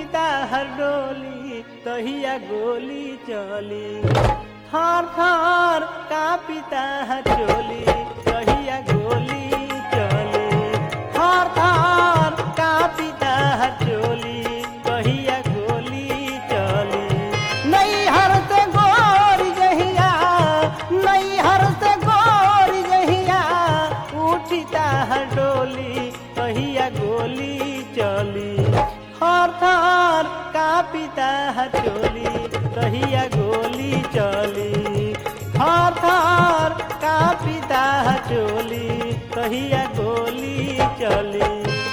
पिता हर डोली तहिया गोली चली। थर थर का पिता हर चोली तहिया गोली चली। थर थर का पिता हर चोली तहिया गोली चली। नहीं हर से गोरी जहिया, नहीं हर से गोरी जहिया उठिता हर डोली तहिया गोली चली। थर थर का पिता हर चोली तहिया गोली चली। थर थर का पिता हर चोली तहिया गोली चली।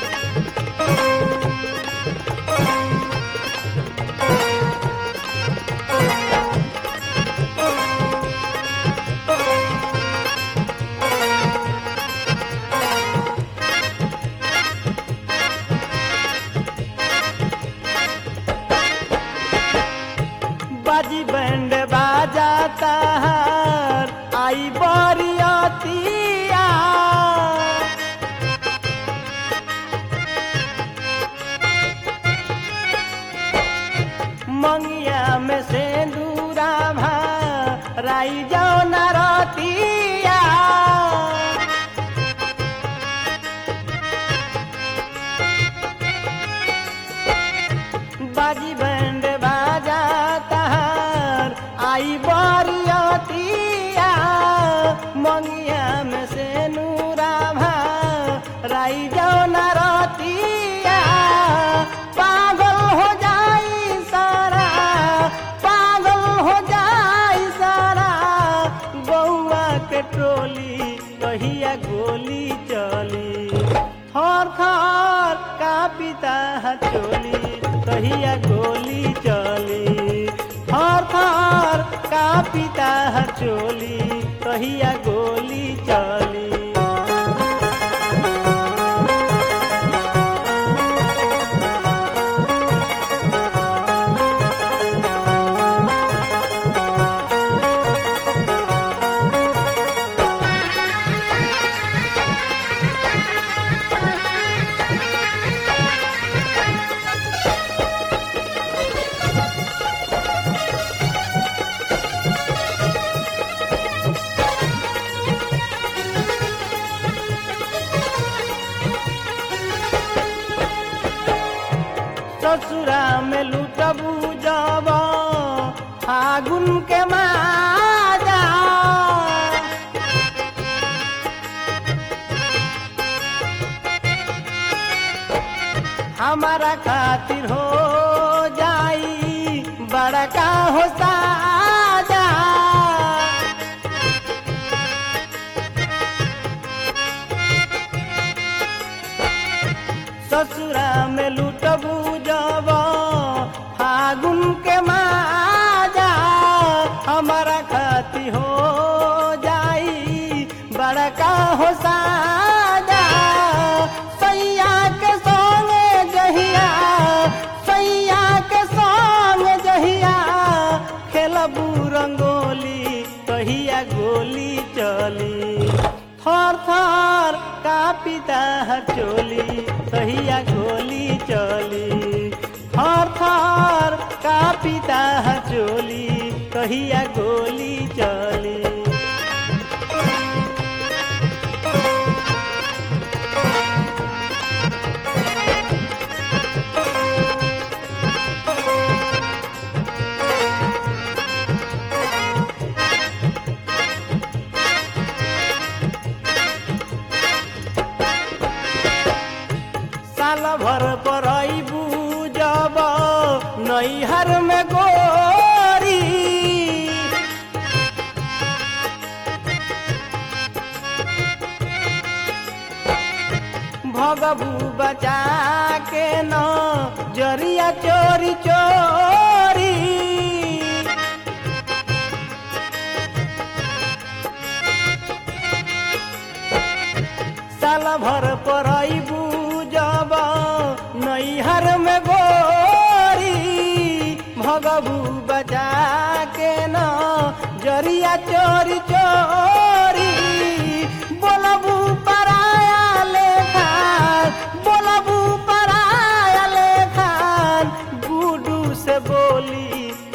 बाजी बैंड बाजाता हर आई बरियतिया। मंगिया में सेंदूरा भराई जाओ नरतिया। बाजी बैंड बाजाता हर आई बरियतिया। मंगिया में से नूरा भराई जाओ नरतिया। पागल हो जाई सारा, पागल हो जाई सारा गौआ के टोली तहिया गोली चली। थर थर का पिता हर चोली तहिया गोली चली। थर थर का पिता हर चोली तहिया गोली चली। ससुरा में लुटबू जब फागुन के माजा। हमारा खातिर हो जाई बड़का हो साजा। ससुरा में लुटबू जब फागुन के माजा। हमारा खाती हो जाई बड़का हो साजा। सैया के संगे जहिया, सैया के संगे जहिया खेलबू रंगोली तहिया गोली चली। थर थर का पिता हर चोली तहिया गोली चली। थर थर का पिता हर चोली तहिया गोली चली। साल भर पर अइबू जब नैहर में गोरी। भगबू बचा के न जरिया चोरी चोरी। साल भर पर अइबू जब नैहर में गोरी। भगबू बचा के न जरिया चोरी चोरी। बोलबू पराया लेखा, बोलबू पराया लेखा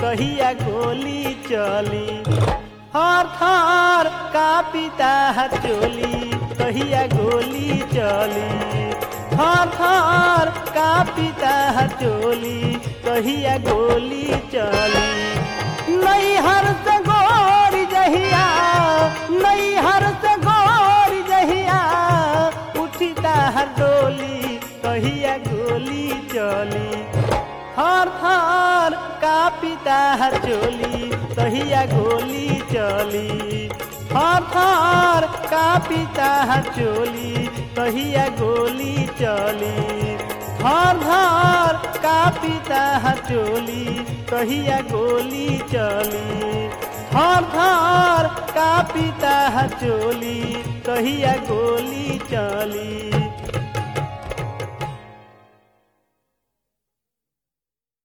कहिया गोली चली। थर थर कापिता चोली कहिया गोली चली। थर थर कापिता चोली कहिया गोली चली। नैहर से गोरी जहिया नैहर से गोरी जहिया उठी ताहर डोली कहिया गोली चली। थर थर कापिता चोली कहिया गोली चली। थर थर कापिता चोली कहिया गोली चली। थर थर कापिता चोली कहिया गोली चली। थर थर कापिता चोली कहिया गोली चली।